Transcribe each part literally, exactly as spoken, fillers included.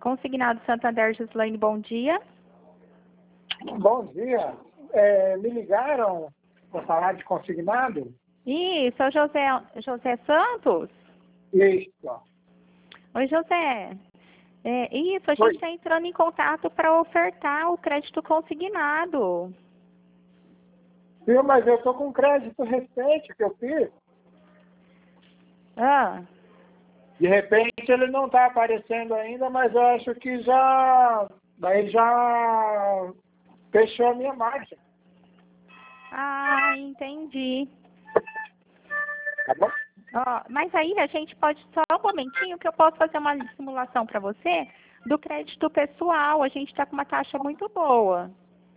Consignado Santander, Gislaine, bom dia. Bom dia. É, me ligaram para falar de consignado? Isso, é o José, José Santos? Isso. Oi, José. É, isso, a Oi. gente está entrando em contato para ofertar o crédito consignado. Viu, mas eu estou com crédito recente que eu fiz. Ah, De repente ele não está aparecendo ainda, mas eu acho que já... Daí já fechou a minha margem. ah, entendi. Tá bom? Ó, mas aí a gente pode, só um momentinho, que eu posso fazer uma simulação para você do crédito pessoal. A gente está com uma taxa muito boa.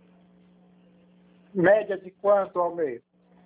Média de quanto ao mês?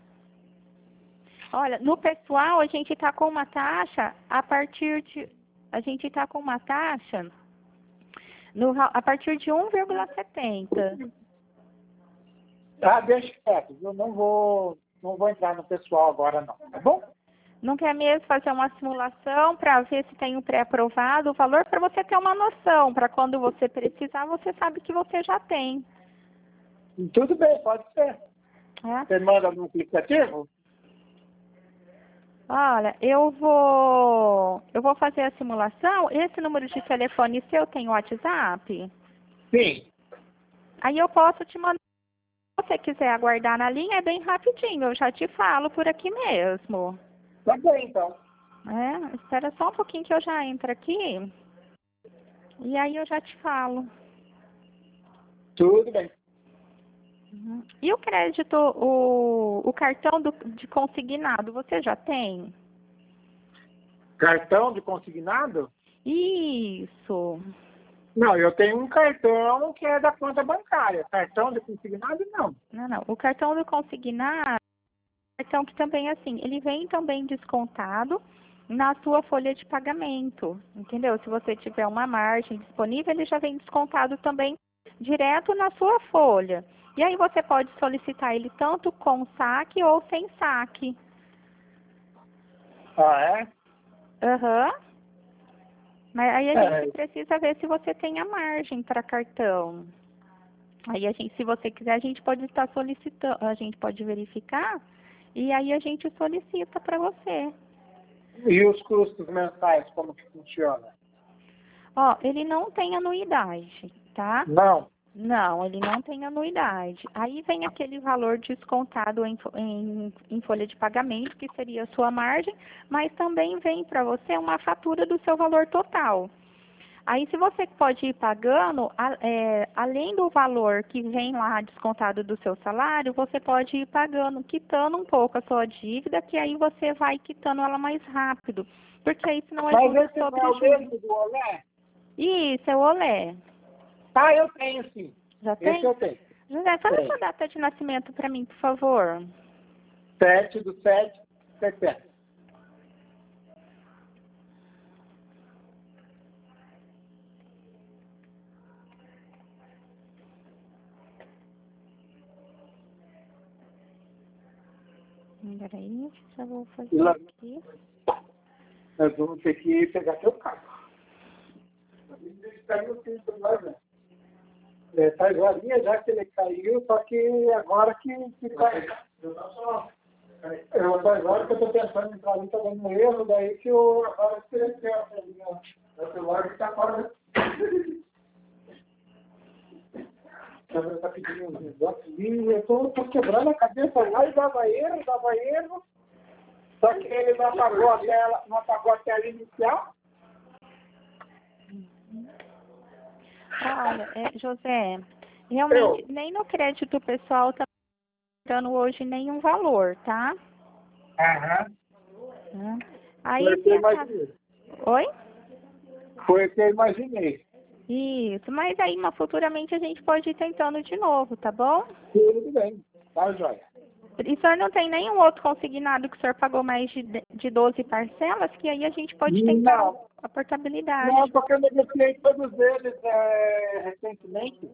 Olha, no pessoal a gente está com uma taxa a partir de... A gente está com uma taxa no, a partir de um vírgula setenta. Ah, deixa quieto. Eu não vou, não vou entrar no pessoal agora não, tá bom? Não quer mesmo fazer uma simulação para ver se tem um pré-aprovado o valor, para você ter uma noção, para quando você precisar, você sabe que você já tem. Tudo bem, pode ser. Né? Você manda no aplicativo? Olha, eu vou, eu vou fazer a simulação. Esse número de telefone seu tem WhatsApp? Sim. Aí eu posso te mandar. Se você quiser aguardar na linha, é bem rapidinho. Eu já te falo por aqui mesmo. Tá bem, então. É, espera só um pouquinho que eu já entro aqui. E aí eu já te falo. Tudo bem. Uhum. E o crédito, o, o cartão do, de consignado, você já tem? Cartão de consignado? Isso. Não, eu tenho um cartão que é da conta bancária. Cartão de consignado, não. Não, não. O cartão do consignado, cartão que também, assim, ele vem também descontado na sua folha de pagamento, entendeu? Se você tiver uma margem disponível, ele já vem descontado também direto na sua folha. E aí você pode solicitar ele tanto com saque ou sem saque. Ah, é? Aham. Mas aí a É. gente precisa ver se você tem a margem para cartão. Aí a gente, se você quiser, a gente pode estar solicitando, a gente pode verificar e aí a gente solicita para você. E os custos mensais, como que funciona? Ó, ele não tem anuidade, tá? Não. Não, ele não tem anuidade. Aí vem aquele valor descontado em, fo- em, em folha de pagamento, que seria a sua margem, mas também vem para você uma fatura do seu valor total. Aí, se você pode ir pagando, a- é, além do valor que vem lá descontado do seu salário, você pode ir pagando, quitando um pouco a sua dívida, que aí você vai quitando ela mais rápido. Porque aí, senão, Mas ajuda esse não sobre é o juros. mesmo do Olé? Isso, é o Olé. Ah, eu tenho sim. Já Esse tem? eu tenho. José, fala a Tenho. sua data de nascimento para mim, por favor. sete do sete, setenta. Peraí, já vou E fazer lá, aqui. nós vamos ter que pegar teu carro. Pega o filho lá, né? É, faz horinha já que ele caiu, só que agora que, que caiu. Eu faz hora que eu tô pensando em entrar ali, tá dando erro, daí que eu agora esqueci o celular que tá fora. Ela tá pedindo uns negócios e eu tô, tô quebrando a cabeça lá e dava erro, dava erro. Só que ele não apagou a tela, não apagou a tela inicial. Olha, é, José, realmente Eu. nem no crédito pessoal está dando hoje nenhum valor, tá? Aham. Né? Foi Aí o que se eu acaso... imaginei. Oi? Foi o que eu imaginei. Isso, mas aí mas futuramente a gente pode ir tentando de novo, tá bom? Tudo bem. Tá, joia. E o senhor não tem nenhum outro consignado que o senhor pagou mais de, de doze parcelas, que aí a gente pode tentar Não. a portabilidade. Não, porque eu negociei todos eles é, recentemente.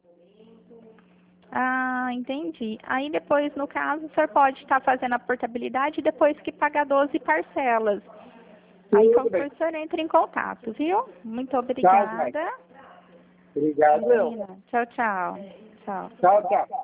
Ah, entendi. Aí depois, no caso, o senhor pode estar fazendo a portabilidade depois que pagar doze parcelas. Aí Tudo qualquer bem. coisa o senhor entra em contato, viu? Muito Tá, joia. obrigada. Obrigado, meu. Imagina. Tchau, tchau. Tchau. Tchau, tchau.